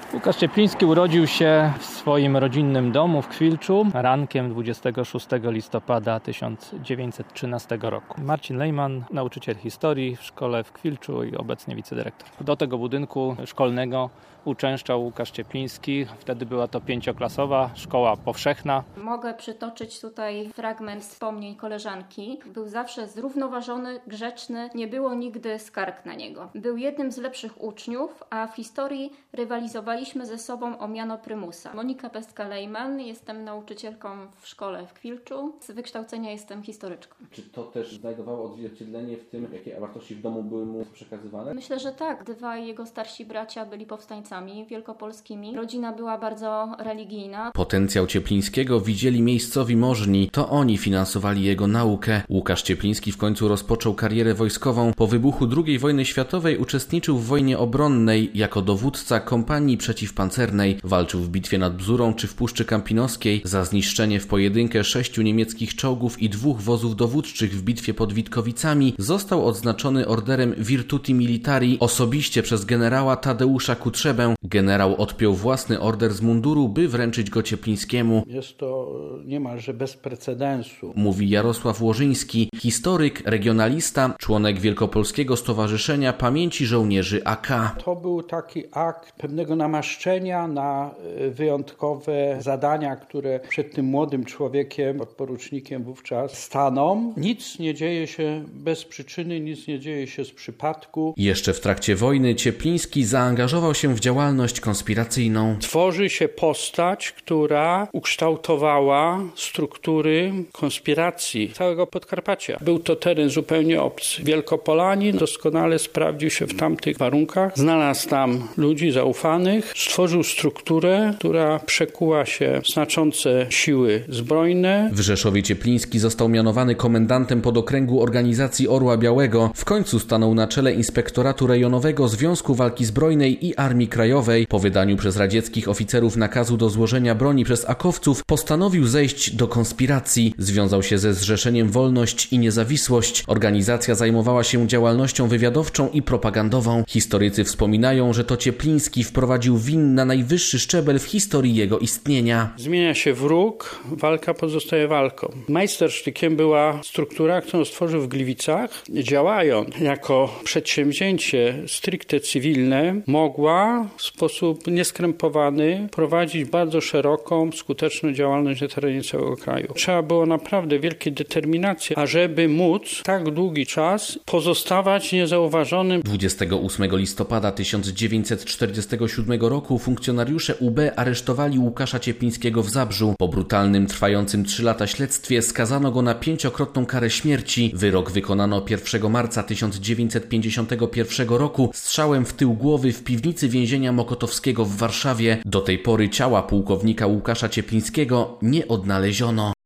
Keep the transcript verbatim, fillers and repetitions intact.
Łukasz Ciepliński urodził się w swoim rodzinnym domu w Kwilczu rankiem dwudziestego szóstego listopada tysiąc dziewięćset trzynastego roku. Marcin Lejman, nauczyciel historii w szkole w Kwilczu i obecnie wicedyrektor. Do tego budynku szkolnego uczęszczał Łukasz Ciepliński. Wtedy była to pięcioklasowa szkoła powszechna. Mogę przytoczyć tutaj fragment wspomnień koleżanki. Był zawsze zrównoważony, grzeczny, nie było nigdy skarg na niego. Był jednym z lepszych uczniów, a w historii rywalizowaliśmy ze sobą o miano prymusa. Monika Pestka-Lejman, jestem nauczycielką w szkole w Kwilczu. Z wykształcenia jestem historyczką. Czy to też znajdowało odzwierciedlenie w tym, jakie wartości w domu były mu przekazywane? Myślę, że tak. Dwaj jego starsi bracia byli powstańcami wielkopolskimi. Rodzina była bardzo religijna. Potencjał Cieplińskiego widzieli miejscowi możni. To oni finansowali jego naukę. Łukasz Ciepliński w końcu rozpoczął karierę wojskową. Po wybuchu drugiej wojny światowej uczestniczył w wojnie obronnej jako dowódca kompanii przeciwpancernej. Walczył w bitwie nad Bzurą czy w Puszczy Kampinoskiej. Za zniszczenie w pojedynkę sześciu niemieckich czołgów i dwóch wozów dowódczych w bitwie pod Witkowicami został odznaczony orderem Virtuti Militari osobiście przez generała Tadeusza Kutrzebę. Generał odpiął własny order z munduru, by wręczyć go Cieplińskiemu. Jest to niemalże bez precedensu, mówi Jarosław Łożyński, historyk, regionalista, członek Wielkopolskiego Stowarzyszenia Pamięci Żołnierzy A K. To był taki akt pewnego namaszczenia na wyjątkowe zadania, które przed tym młodym człowiekiem, podporucznikiem wówczas, staną. Nic nie dzieje się bez przyczyny, nic nie dzieje się z przypadku. Jeszcze w trakcie wojny Ciepliński zaangażował się w działalność konspiracyjną. Tworzy się postać, która ukształtowała struktury konspiracji całego Podkarpacia. Był to teren zupełnie obcy. Wielkopolanin doskonale sprawdził się w tamtych warunkach. Znalazł tam ludzi zaufanych, stworzył strukturę, która przekuła się w znaczące siły zbrojne. W Rzeszowie Ciepliński został mianowany komendantem podokręgu organizacji Orła Białego. W końcu stanął na czele Inspektoratu Rejonowego Związku Walki Zbrojnej i Armii Krajowej. Po wydaniu przez radzieckich oficerów nakazu do złożenia broni przez akowców postanowił zejść do konspiracji. Związał się ze Zrzeszeniem Wolność i Niezawisłość. Organizacja zajmowała się działalnością wywiadowczą i propagandową. Historycy wspominają, że to Ciepliński wprowadził win na najwyższy szczebel w historii jego istnienia. Zmienia się wróg, walka pozostaje walką. Majstersztykiem była struktura, którą stworzył w Gliwicach. Działając jako przedsięwzięcie stricte cywilne, mogła w sposób nieskrępowany prowadzić bardzo szeroką, skuteczną działalność na terenie całego kraju. Trzeba było naprawdę wielkiej determinacji, ażeby móc tak długi czas pozostawać niezauważonym. dwudziestego ósmego listopada tysiąc dziewięćset czterdziestego siódmego roku funkcjonariusze U B aresztowali Łukasza Cieplińskiego w Zabrzu. Po brutalnym, trwającym trzy lata śledztwie skazano go na pięciokrotną karę śmierci. Wyrok wykonano pierwszego marca tysiąc dziewięćset pięćdziesiątego pierwszego roku strzałem w tył głowy w piwnicy więzienia Mokotowskiego w Warszawie. Do tej pory ciała pułkownika Łukasza Cieplińskiego nie odnaleziono.